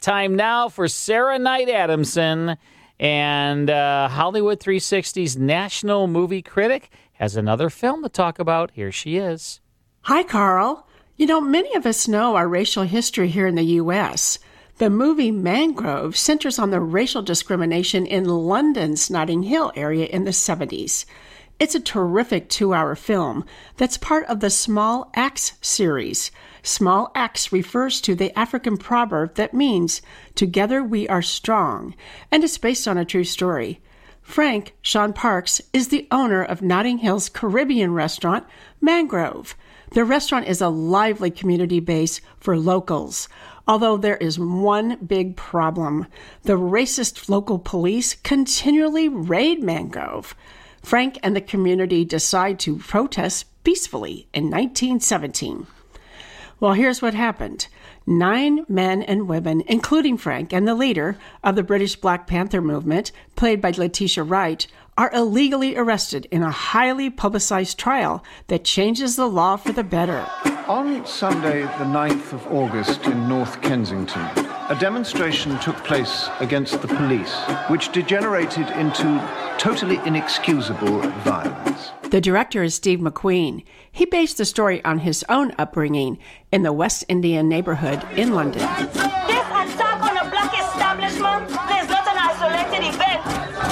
Time now for Sarah Knight Adamson. And Hollywood 360's national movie critic has another film to talk about. Here she is. Hi, Carl. You know, many of us know our racial history here in the U.S. The movie Mangrove centers on the racial discrimination in London's Notting Hill area in the 70s. It's a terrific 2-hour film that's part of the Small Axe series. Small axe refers to the African proverb that means, together we are strong, and it's based on a true story. Frank Sean Parks is the owner of Notting Hill's Caribbean restaurant, Mangrove. The restaurant is a lively community base for locals, although there is one big problem. The racist local police continually raid Mangrove. Frank and the community decide to protest peacefully in 1917. Well, here's what happened. 9 men and women, including Frank and the leader of the British Black Panther movement, played by Letitia Wright, are illegally arrested in a highly publicized trial that changes the law for the better. On Sunday, the 9th of August in North Kensington, a demonstration took place against the police, which degenerated into totally inexcusable violence. The director is Steve McQueen. He based the story on his own upbringing in the West Indian neighborhood in London. This attack on a black establishment is not an isolated event,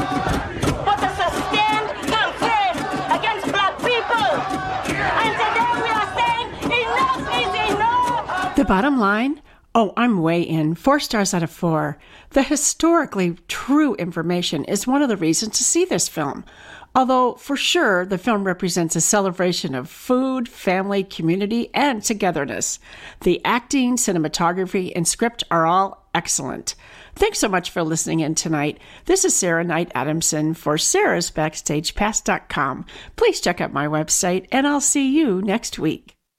but a sustained campaign against black people. And today we are saying enough is enough. The bottom line? Oh, I'm way in. 4 stars out of 4. The historically true information is one of the reasons to see this film. Although, for sure, the film represents a celebration of food, family, community, and togetherness. The acting, cinematography, and script are all excellent. Thanks so much for listening in tonight. This is Sarah Knight Adamson for sarahsbackstagepass.com. Please check out my website, and I'll see you next week.